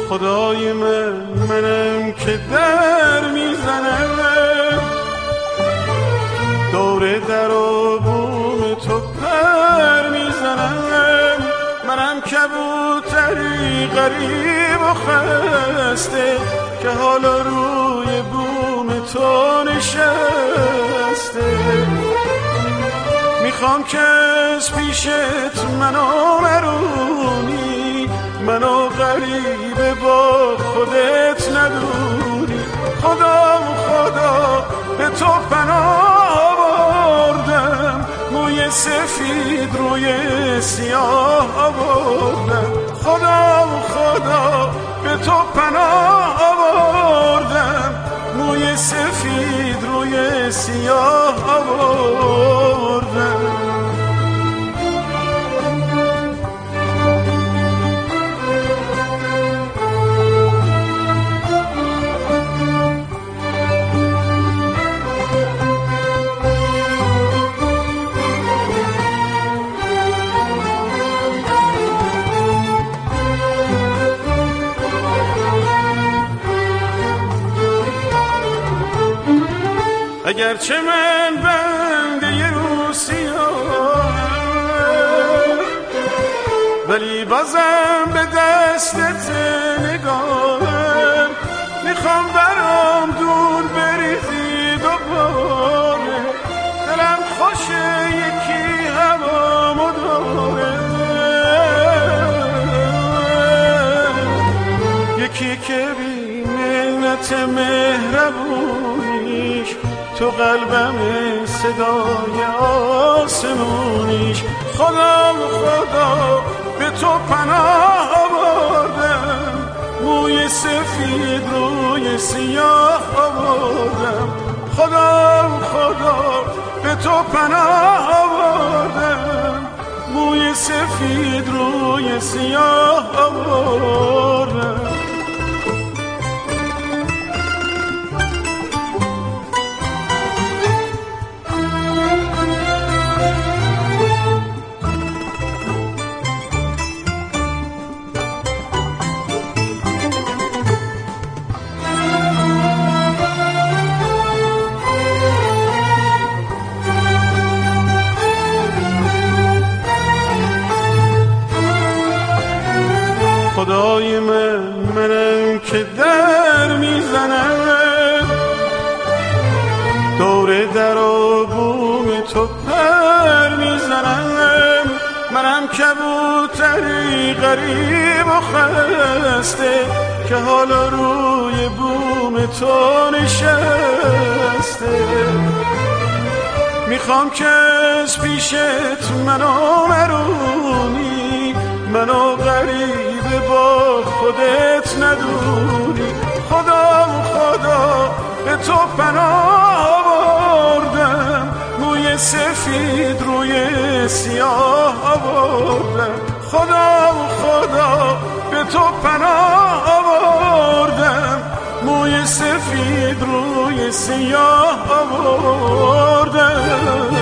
خدای منم که در میزنم، دور در و بوم تو پر میزنم. منم کبوتری غریب و خسته که حالا روی بوم تو نشسته. میخوام که از پیشت منو نرونی، منو غریبه با خودت ندونی. خدا به تو پناه آوردم، موی سفید روی سیاه آوردم. خدا به تو پناه آوردم، موی سفید روی سیاه آوردم. اگرچه من بنده روسیاهم، ولی بازم به دستت نگاهم. میخوام برام دور بریزی دوباره، دلم خوشه یکی هوامو داره، یکی که بی منت مهربونیش تو قلبم صدای آسمونیش. خدا به تو پناه آوردم، موی سفید روی سیاه آوردم. خدا به تو پناه آوردم، موی سفید روی سیاه آوردم. خدای منم که در میزنم، دور در و بوم تو پر میزنم. منم کبوتری غریب و خسته که حالا روی بوم تو نشسته. میخوام که از پیشت منو نرونی، منو غریبه با خودت ندونی. خدا به تو پناه آوردم، موی سفید روی سیاه آوردم. خدا به تو پناه آوردم، موی سفید روی سیاه آوردم.